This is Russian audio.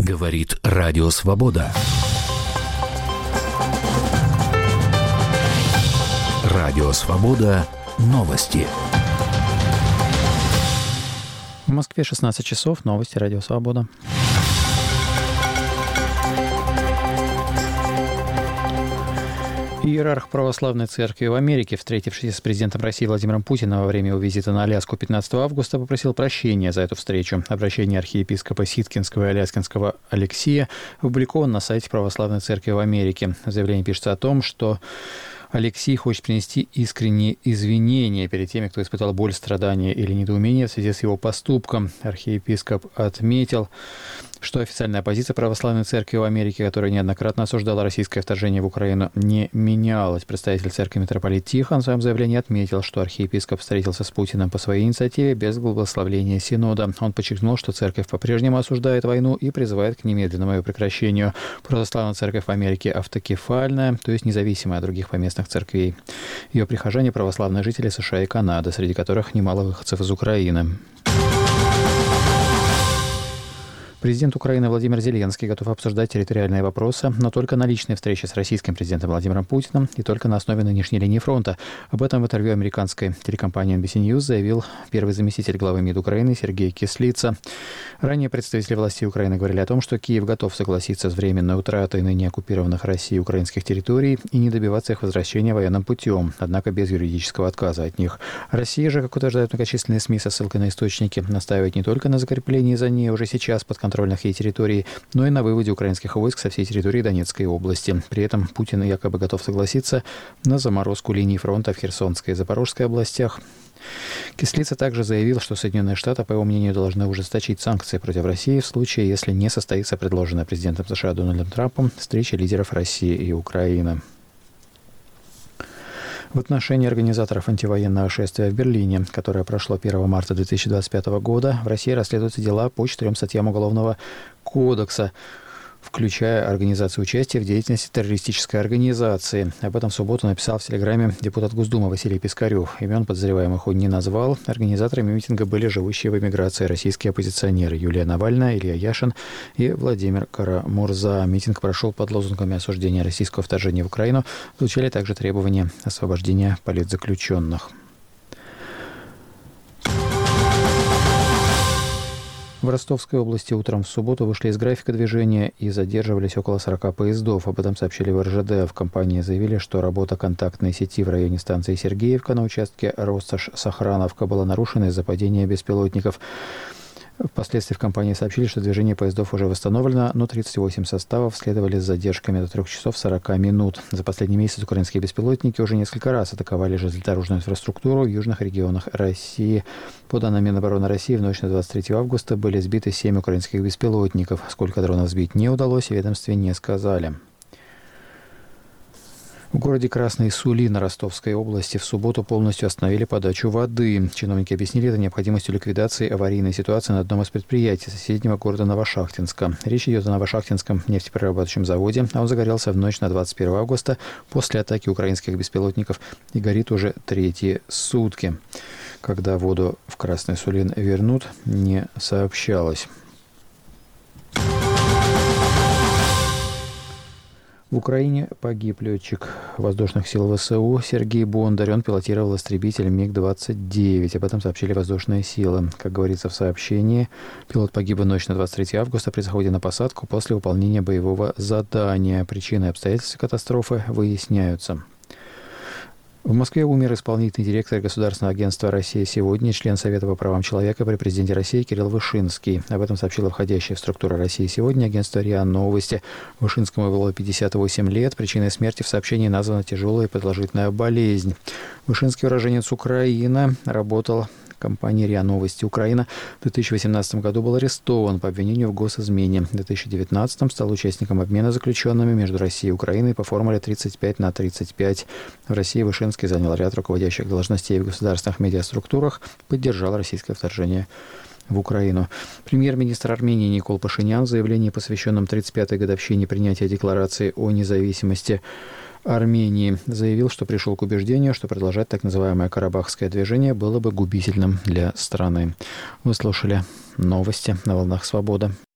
Говорит Радио Свобода. Радио Свобода. Новости. В Москве 16 часов. Новости Радио Свобода. Иерарх Православной Церкви в Америке, встретившись с президентом России Владимиром Путиным во время его визита на Аляску 15 августа, попросил прощения за эту встречу. Обращение архиепископа Ситкинского и Аляскинского Алексия опубликовано на сайте Православной Церкви в Америке. В заявлении пишется о том, что Алексий хочет принести искренние извинения перед теми, кто испытал боль, страдания или недоумение в связи с его поступком. Архиепископ отметил, что официальная позиция Православной Церкви в Америке, которая неоднократно осуждала российское вторжение в Украину, не менялась. Представитель церкви митрополит Тихон в своем заявлении отметил, что архиепископ встретился с Путиным по своей инициативе без благословения Синода. Он подчеркнул, что церковь по-прежнему осуждает войну и призывает к немедленному ее прекращению. Православная Церковь в Америке автокефальная, то есть независимая от других поместных церквей. Ее прихожане – православные жители США и Канады, среди которых немало выходцев из Украины. Президент Украины Владимир Зеленский готов обсуждать территориальные вопросы, но только на личной встрече с российским президентом Владимиром Путиным и только на основе нынешней линии фронта. Об этом в интервью американской телекомпании NBC News заявил первый заместитель главы МИД Украины Сергей Кислица. Ранее представители властей Украины говорили о том, что Киев готов согласиться с временной утратой ныне оккупированных Россией украинских территорий и не добиваться их возвращения военным путем, однако без юридического отказа от них. Россия же, как утверждают многочисленные СМИ со ссылкой на источники, настаивает не только на закреплении за ней уже сейчас подконтрольных ей территорий, но и на выводе украинских войск со всей территории Донецкой области. При этом Путин якобы готов согласиться на заморозку линий фронта в Херсонской и Запорожской областях. Кислица также заявил, что Соединенные Штаты, по его мнению, должны ужесточить санкции против России в случае, если не состоится предложенная президентом США Дональдом Трампом встреча лидеров России и Украины. В отношении организаторов антивоенного шествия в Берлине, которое прошло 1 марта 2025 года, в России расследуются дела по 4 статьям Уголовного кодекса, включая организацию участия в деятельности террористической организации. Об этом в субботу написал в Телеграме депутат Госдумы Василий Пискарев. Имен подозреваемых он не назвал. Организаторами митинга были живущие в эмиграции российские оппозиционеры Юлия Навальная, Илья Яшин и Владимир Карамурза. Митинг прошел под лозунгами осуждения российского вторжения в Украину. Звучали также требования освобождения политзаключенных. В Ростовской области утром в субботу вышли из графика движения и задерживались около 40 поездов. Об этом сообщили в РЖД. В компании заявили, что работа контактной сети в районе станции Сергеевка на участке Россош-Сохрановка была нарушена из-за падения беспилотников. Впоследствии в компании сообщили, что движение поездов уже восстановлено, но 38 составов следовали с задержками до 3 часов 40 минут. За последний месяц украинские беспилотники уже несколько раз атаковали железнодорожную инфраструктуру в южных регионах России. По данным Минобороны России, в ночь на 23 августа были сбиты 7 украинских беспилотников. Сколько дронов сбить не удалось, в ведомстве не сказали. В городе Красный Сулин Ростовской области в субботу полностью остановили подачу воды. Чиновники объяснили это необходимостью ликвидации аварийной ситуации на одном из предприятий соседнего города Новошахтинска. Речь идет о Новошахтинском нефтеперерабатывающем заводе, а он загорелся в ночь на 21 августа после атаки украинских беспилотников и горит уже 3 сутки. Когда воду в Красный Сулин вернут, не сообщалось. В Украине погиб летчик воздушных сил ВСУ Сергей Бондарь. Он пилотировал истребитель МиГ-29. Об этом сообщили воздушные силы. Как говорится в сообщении, пилот погиб в ночь на 23 августа при заходе на посадку после выполнения боевого задания. Причины и обстоятельства катастрофы выясняются. В Москве умер исполнительный директор Государственного агентства «Россия сегодня», член Совета по правам человека при президенте России Кирилл Вышинский. Об этом сообщила входящая в структуру «Россия сегодня» агентство РИА Новости. Вышинскому было 58 лет. Причиной смерти в сообщении названа тяжелая и продолжительная болезнь. Вышинский, уроженец Украины, работал в компании РИА Новости Украина. В 2018 году был арестован по обвинению в госизмене. В 2019 стал участником обмена заключенными между Россией и Украиной по формуле 35/35. В России Вышинский занял ряд руководящих должностей в государственных медиаструктурах, поддержал российское вторжение в Украину. Премьер-министр Армении Никол Пашинян в заявлении, посвященном 35-й годовщине принятия Декларации о независимости Армении, заявил, что пришел к убеждению, что продолжать так называемое карабахское движение было бы губительным для страны. Вы слушали новости на волнах «Свобода».